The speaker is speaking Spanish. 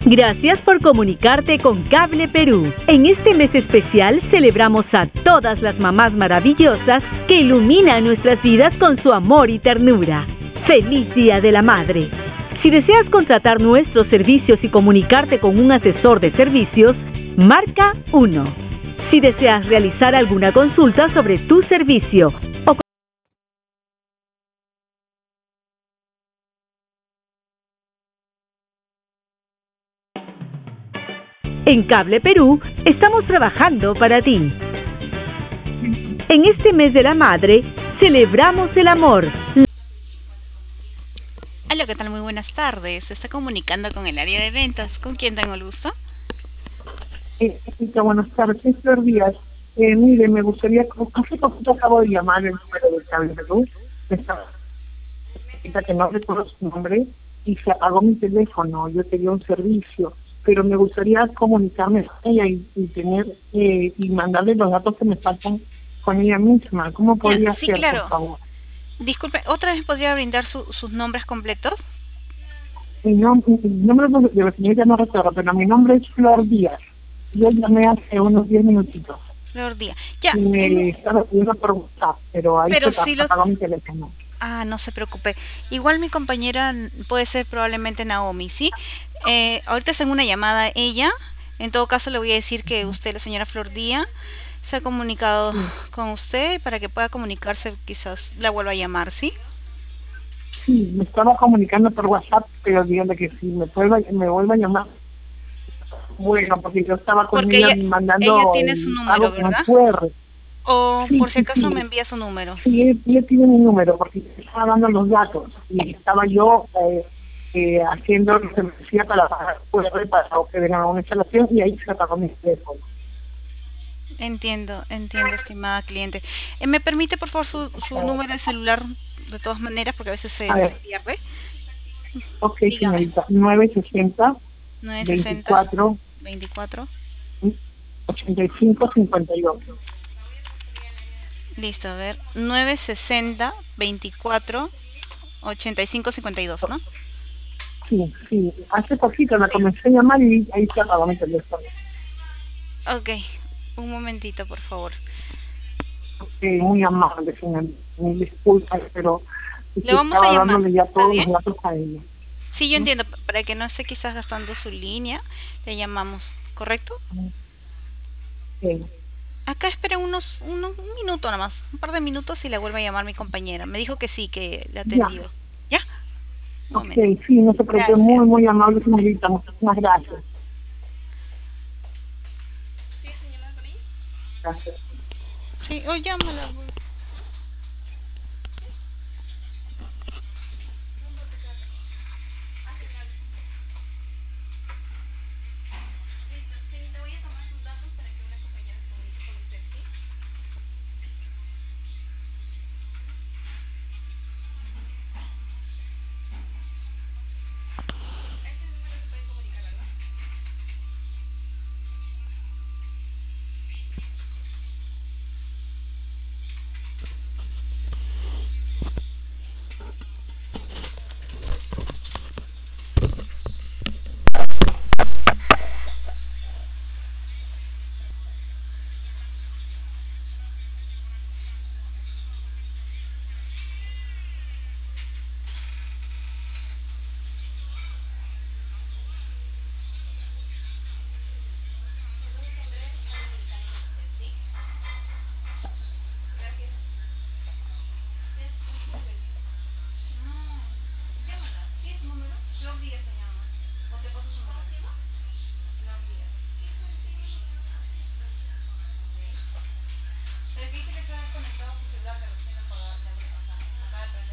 Gracias por comunicarte con Cable Perú. En este mes especial celebramos a todas las mamás maravillosas que iluminan nuestras vidas con su amor y ternura. ¡Feliz Día de la Madre! Si deseas contratar nuestros servicios y comunicarte con un asesor de servicios, marca 1. Si deseas realizar alguna consulta sobre tu servicio o en Cable Perú, estamos trabajando para ti. En este mes de la madre, celebramos el amor. Hola, ¿qué tal? Muy buenas tardes. Se está comunicando con el área de ventas. ¿Con quién tengo el gusto? Buenas tardes, soy Flor Díaz. Mire, me gustaría, hace poquito acabo de llamar el número de Cable Perú, que no recuerdo su nombre, y se apagó mi teléfono. Yo quería un servicio, pero me gustaría comunicarme con ella y tener y mandarle los datos que me faltan con ella misma. ¿Cómo podría Sí, ser, claro. por favor? Disculpe, ¿otra vez podría brindar sus nombres completos? El nombre de la señorita no recuerdo, pero mi nombre es Flor Díaz. Yo llamé hace unos 10 minutitos. Flor Díaz. Ya. Y me estaba pidiendo por WhatsApp, pero ahí Pero se sí apagó mi teléfono. Ah, no se preocupe. Igual mi compañera puede ser probablemente Naomi, ¿sí? Ahorita está en una llamada ella. En todo caso le voy a decir que usted, la señora Flor Díaz, se ha comunicado con usted para que pueda comunicarse, quizás la vuelva a llamar, ¿sí? Sí, me estaba comunicando por WhatsApp, pero dígale que si me vuelva a llamar. Bueno, porque yo estaba con Porque ella mandando ella tiene su número, algo con ¿verdad? QR. O Sí, por si acaso sí. me envía su número. Sí, ella tiene mi número, porque estaba dando los datos y estaba yo haciendo lo que me decía para pagar QR para que vengan a una instalación y ahí se apagó mi teléfono. Entiendo, estimada cliente. ¿Me permite, por favor, su número de celular de todas maneras? Porque a veces se pierde. Ok, Dígame. señorita, 960 960 24 24 85 52. Listo, a ver. 960 24 85 52, ¿no? Sí. Hace poquito la comencé a llamar y ahí se apagó mi teléfono. Ok. Un momentito, por favor. Muy amable, señor. Mil disculpas, pero Le vamos a estaba llamar. dándole ya ¿Está todos bien? los datos a ella. Sí, yo entiendo. Para que no esté quizás gastando su línea, le llamamos. ¿Correcto? Sí. Acá espera un minuto nada más. Un par de minutos y le vuelve a llamar mi compañera. Me dijo que sí, que le atendió. ¿Ya? Un Ok, momento. sí, no se preocupe. Gracias. Muy amable, señorita. Muchísimas gracias. ¿Sí, señora? Gracias. Sí, o llámala.